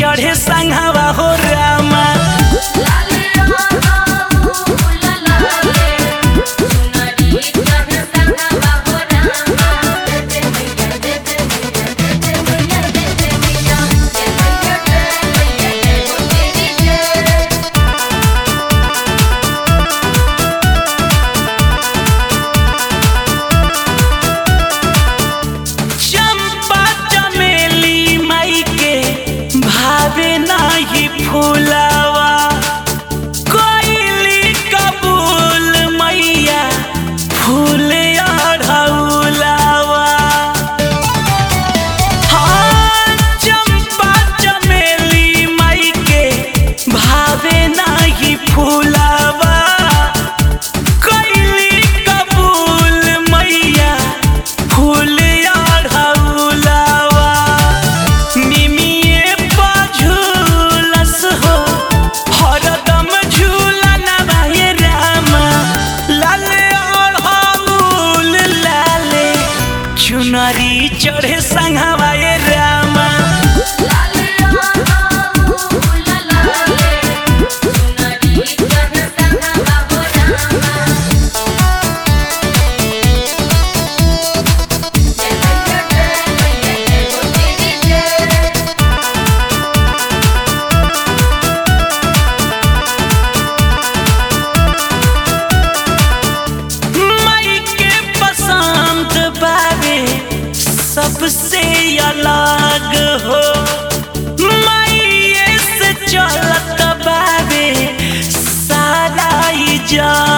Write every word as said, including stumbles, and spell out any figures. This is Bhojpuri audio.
चढ़े संघवा हो रामा। फूलावा कोइली कबूल मैया फूल अढ़ौलावा। हाँ चंपा चमेली माई के भावे नाही फूलावा कोइली कबूल मैया फूल अढ़ौलावा। निमिये पझुलस हो हरदम झूलना भाई रामा। लाले अढ़ौल लाले चुनरी चढ़े संघवा ये रामा। सबसे अलग हो माई से चलत बाबे सारा जग।